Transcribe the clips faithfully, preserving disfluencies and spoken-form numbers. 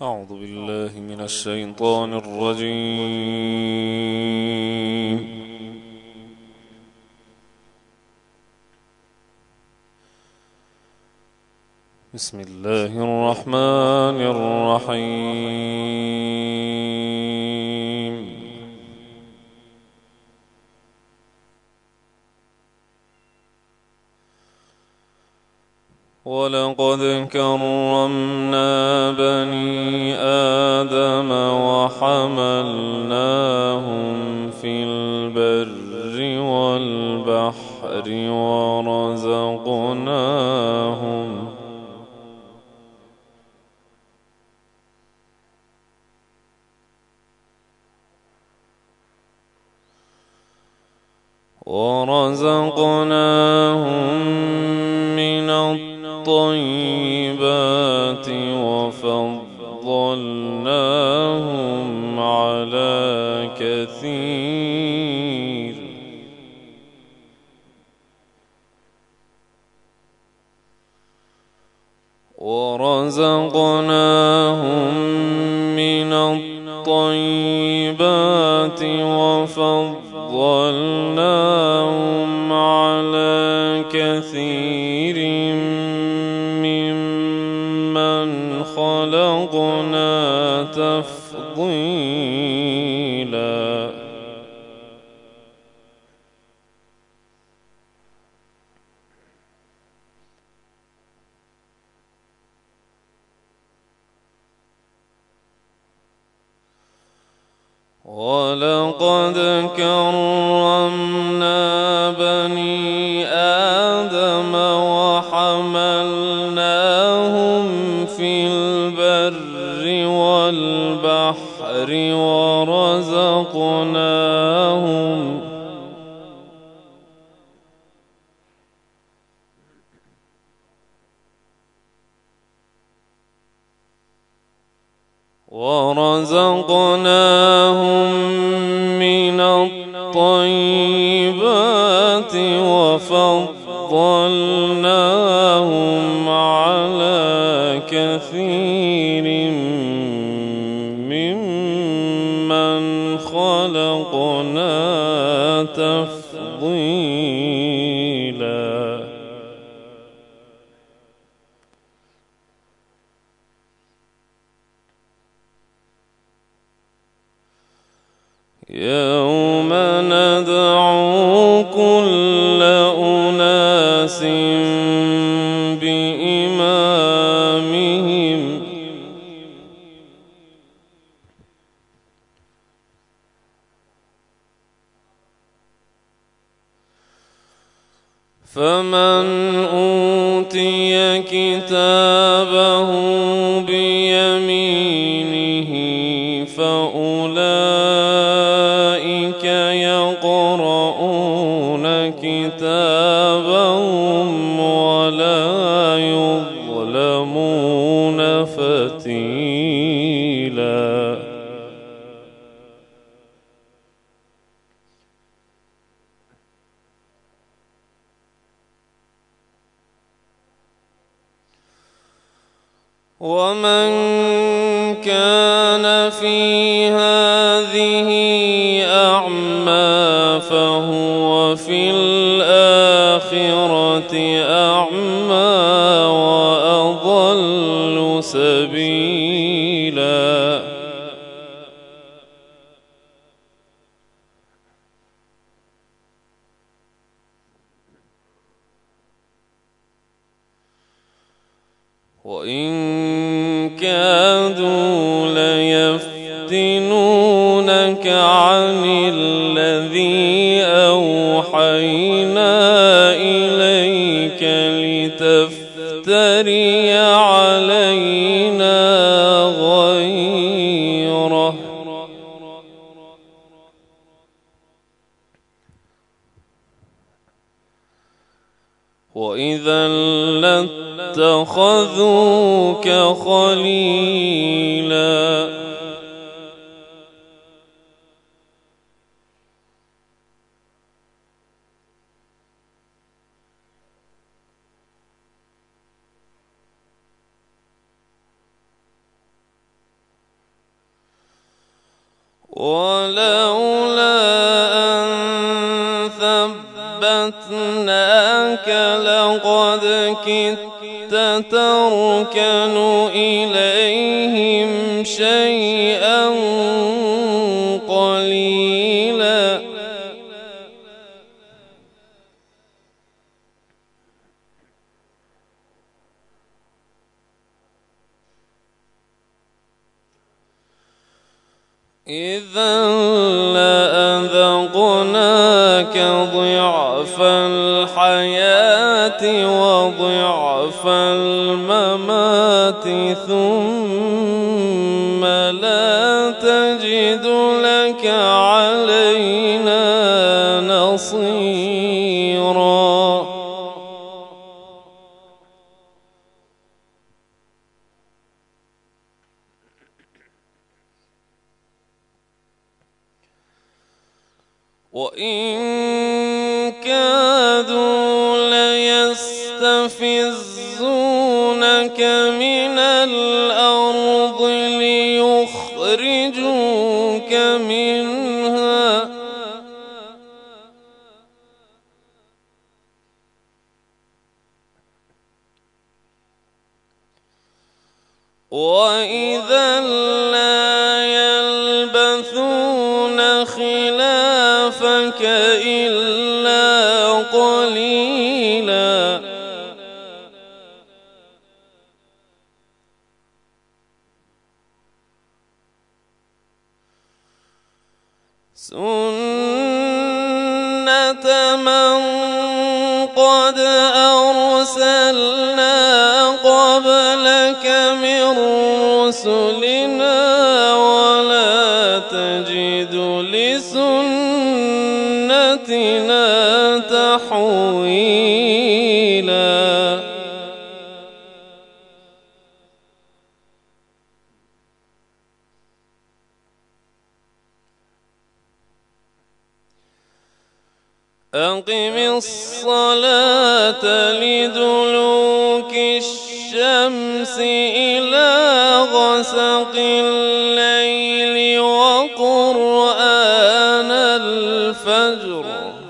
أعوذ بالله من الشيطان الرجيم. بسم الله الرحمن الرحيم. ولقد كرمنا بني آدم وحملناهم في البر والبحر ورزقناهم ورزقناهم من الطيبات وفضلناهم على كثير ورزقناهم من الطيبات وفضلناهم على كثير ممن خلقنا تفضيلا. ولقد كرمنا بني آدم وحملناهم في البر والبحر ورزقناهم ورزقناهم من الطيبات وفضلناهم على كثير ممن خلقنا تفضيلا. يوم ندعو كل أناس بإمامهم فمن أوتي كتابه بيمينه فأولئك يقرؤون كتابهم ولا يظلمون فتيلا. ومن كان في هذه أعمى فهو في الآخرة أعمى وأضل سبيلا. وإن كادوا ليفتنونك عن الذي أوحينا إليك لتفتري علينا غيره وإذا لاتخذوك خليلا. ولولا أن ثبتناك لقد كدت تركن إليهم شيئا قليلا. إذا لأذقناك ضعف الحياة وضعف الممات ثم لا تجد لك علينا نصيرا. وإن كادوا ليستفزونك من الأرض ليخرجوك منها وإذا لا يلبثون خلافك إلا قليلا. سنة من قد أرسلنا قبلك من رسلنا ولا تجد لسنتنا تحويلا. أقم الصلاة لدلوك الشمس إلى غسق الليل وقرآن الفجر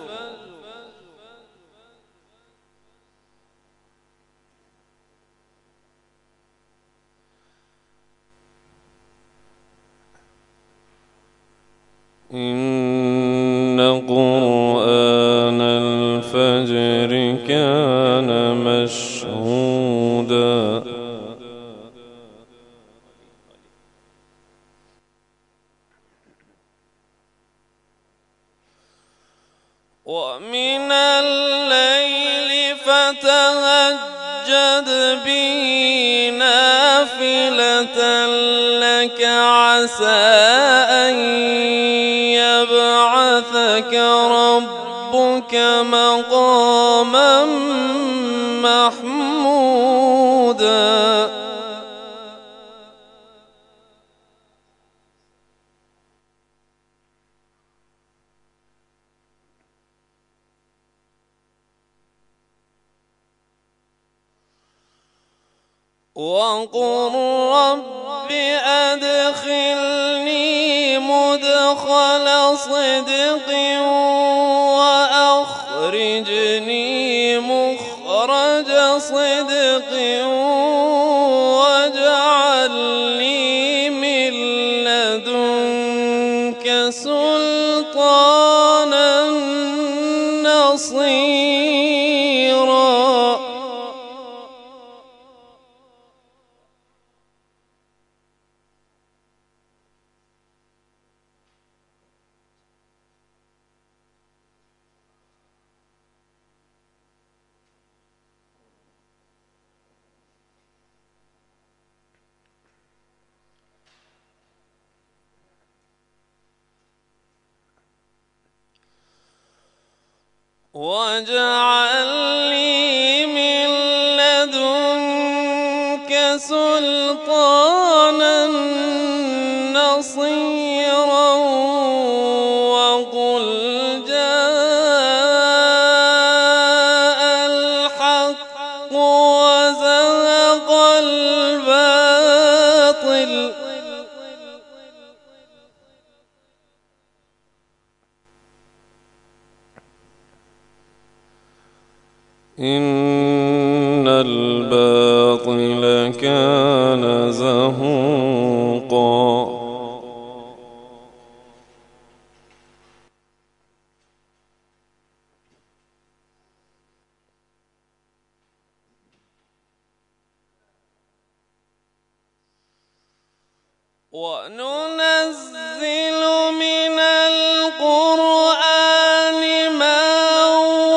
إن قرآن الفجر كان مشهودا. ومن الليل فتهجد به نافلة لك عسى أن يبعثك ربك مقاما محمودا. وقل رب أدخلني مدخل صدق وأخرجني مخرج صدق واجعل لي من لدنك سلطانا نصيرا. واجعل لي من لدنك سلطانا نصيرا. وقل جاء الحق وزهق الباطل إن الباطل كان زهوقا وننزل من القرآن ما هو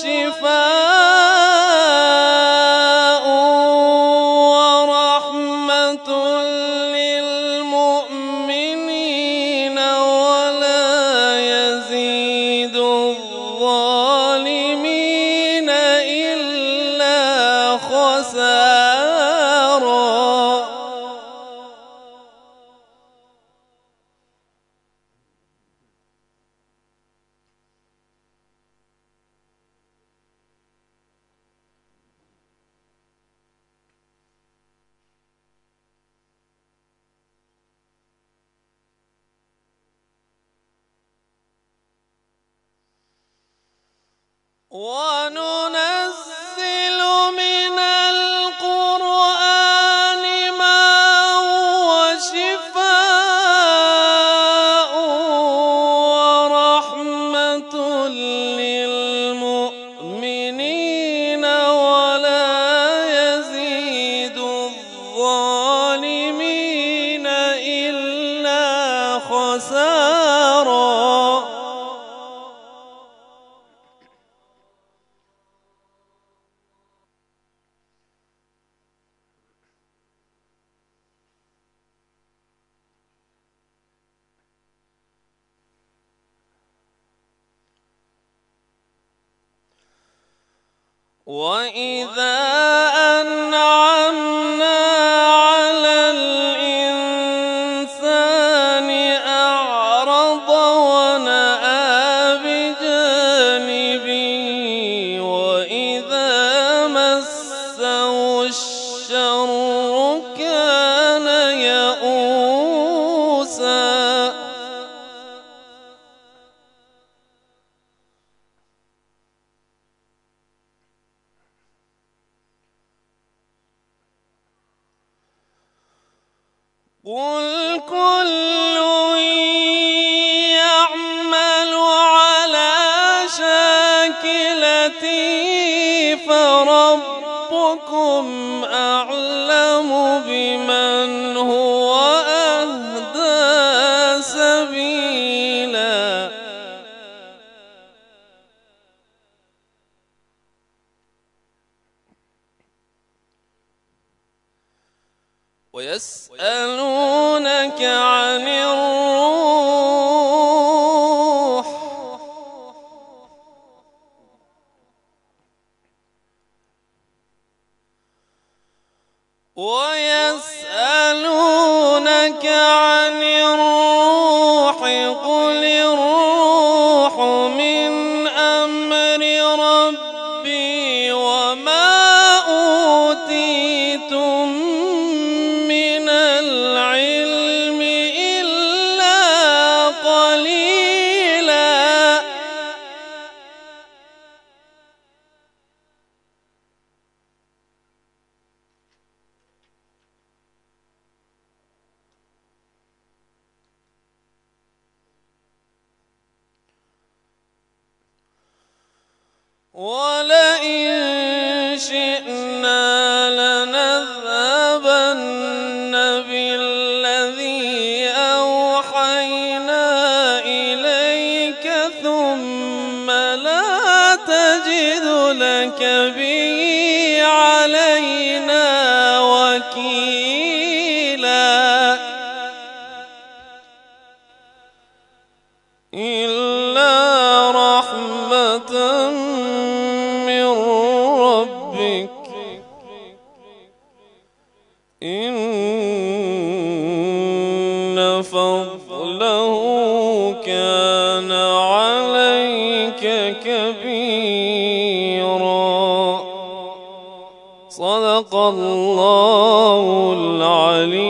شفاء ورحمة للمؤمنين ولا يزيد الظالمين إلا خسارا. وننزل من القرآن ما هو شفاء ورحمة للمؤمنين ولا يزيد الظالمين إلا خسارا. وإذا أنعمنا على الإنسان أعرض ونأى بجانبه وإذا مسه الشر كان يئوسا. قل كل يعمل على شاكلته فربكم أعلم بمن هو أهدى سبيلا. ويسألونك عن الروح ويسألونك عن الروح قل الروح من أمر ربي وما أوتيتم من العلم إلا قليلا. ولئن شئنا لنذهبن بالذي أوحينا إليك ثم لا تجد لك به علينا وكيلا. إلا رحمة من ربك إن فضله كان عليك كبيرا. صدق الله العلي